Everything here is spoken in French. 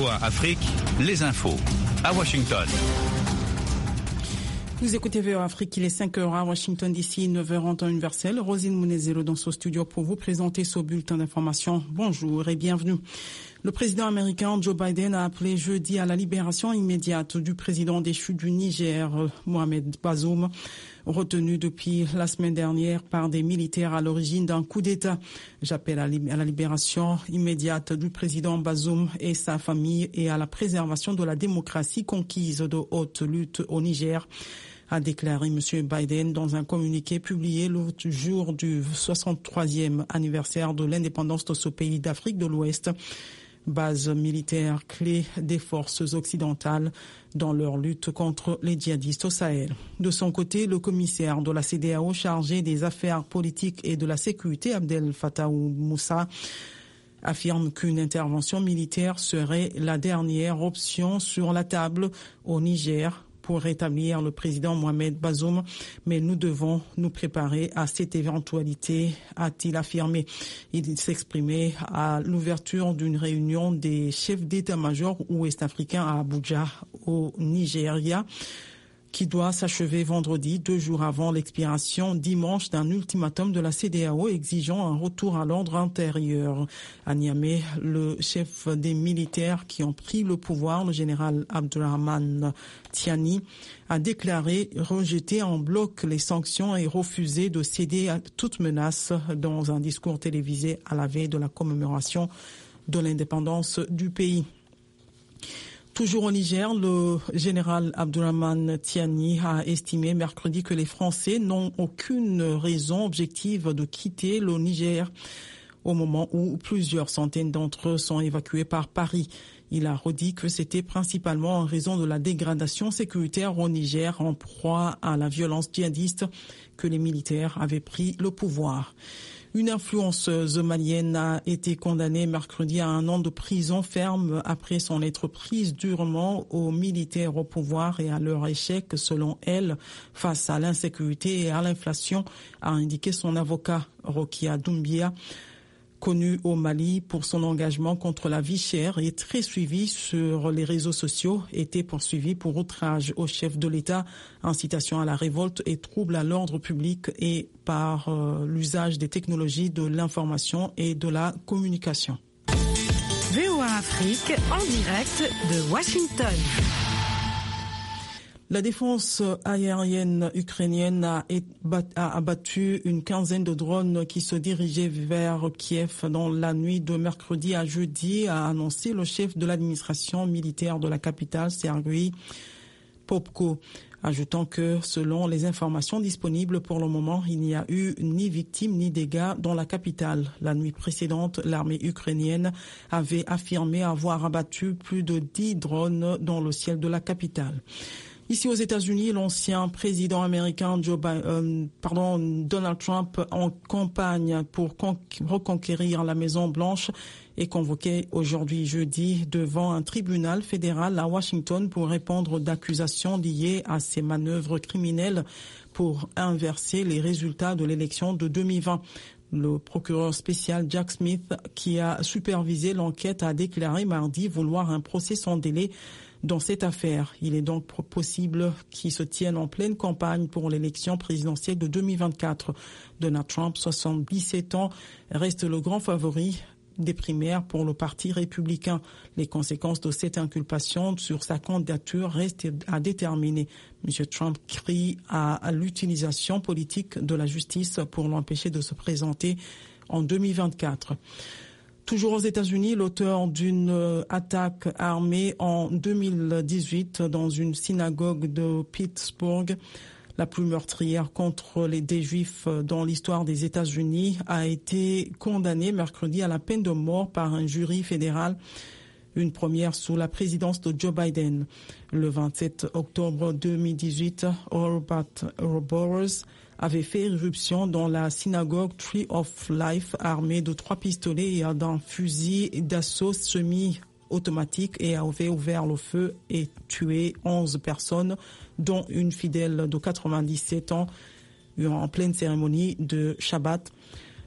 VOA Afrique, les infos. À Washington. Vous écoutez VOA Afrique, il est 5h à Washington DC, 9h en temps universel. Rosine Mounezelo dans ce studio pour vous présenter ce bulletin d'information. Bonjour et bienvenue. Le président américain Joe Biden a appelé jeudi à la libération immédiate du président déchu du Niger, Mohamed Bazoum, retenu depuis la semaine dernière par des militaires à l'origine d'un coup d'État. J'appelle à la libération immédiate du président Bazoum et sa famille et à la préservation de la démocratie conquise de haute lutte au Niger, a déclaré M. Biden dans un communiqué publié le jour du 63e anniversaire de l'indépendance de ce pays d'Afrique de l'Ouest, base militaire clé des forces occidentales dans leur lutte contre les djihadistes au Sahel. De son côté, le commissaire de la CEDEAO chargé des affaires politiques et de la sécurité, Abdel Fattah Moussa, affirme qu'une intervention militaire serait la dernière option sur la table au Niger pour rétablir le président Mohamed Bazoum, mais nous devons nous préparer à cette éventualité, a-t-il affirmé. Il s'exprimait à l'ouverture d'une réunion des chefs d'état-major ouest-africains à Abuja, au Nigeria, qui doit s'achever vendredi, 2 jours avant l'expiration dimanche d'un ultimatum de la CEDEAO exigeant un retour à l'ordre intérieur. À Niamey, le chef des militaires qui ont pris le pouvoir, le général Abdurrahman Tiani, a déclaré rejeter en bloc les sanctions et refuser de céder à toute menace dans un discours télévisé à la veille de la commémoration de l'indépendance du pays. Toujours au Niger, le général Abdurrahman Tiani a estimé mercredi que les Français n'ont aucune raison objective de quitter le Niger au moment où plusieurs centaines d'entre eux sont évacués par Paris. Il a redit que c'était principalement en raison de la dégradation sécuritaire au Niger en proie à la violence djihadiste que les militaires avaient pris le pouvoir. Une influenceuse malienne a été condamnée mercredi à 1 an de prison ferme après son être prise durement aux militaires au pouvoir et à leur échec, selon elle, face à l'insécurité et à l'inflation, a indiqué son avocat, Rokia Doumbia, connu au Mali pour son engagement contre la vie chère et très suivi sur les réseaux sociaux, était poursuivi pour outrage au chef de l'État, incitation à la révolte et trouble à l'ordre public et par l'usage des technologies de l'information et de la communication. VOA Afrique en direct de Washington. La défense aérienne ukrainienne a abattu une quinzaine de drones qui se dirigeaient vers Kiev dans la nuit de mercredi à jeudi, a annoncé le chef de l'administration militaire de la capitale, Sergueï Popko, ajoutant que selon les informations disponibles pour le moment, il n'y a eu ni victimes ni dégâts dans la capitale. La nuit précédente, l'armée ukrainienne avait affirmé avoir abattu plus de 10 drones dans le ciel de la capitale. Ici aux États-Unis, l'ancien président américain Donald Trump en campagne pour reconquérir la Maison-Blanche est convoqué aujourd'hui jeudi devant un tribunal fédéral à Washington pour répondre d'accusations liées à ses manœuvres criminelles pour inverser les résultats de l'élection de 2020. Le procureur spécial Jack Smith, qui a supervisé l'enquête, a déclaré mardi vouloir un procès sans délai dans cette affaire. Il est donc possible qu'il se tienne en pleine campagne pour l'élection présidentielle de 2024. Donald Trump, 77 ans, reste le grand favori des primaires pour le Parti républicain. Les conséquences de cette inculpation sur sa candidature restent à déterminer. M. Trump crie à l'utilisation politique de la justice pour l'empêcher de se présenter en 2024. Toujours aux États-Unis, l'auteur d'une attaque armée en 2018 dans une synagogue de Pittsburgh, la plus meurtrière contre des Juifs dans l'histoire des États-Unis, a été condamné mercredi à la peine de mort par un jury fédéral, une première sous la présidence de Joe Biden. Le 27 octobre 2018, Robert Bowers avait fait irruption dans la synagogue Tree of Life armé de 3 pistolets et d'un fusil d'assaut semi-automatique et avait ouvert le feu et tué 11 personnes, dont une fidèle de 97 ans en pleine cérémonie de Shabbat.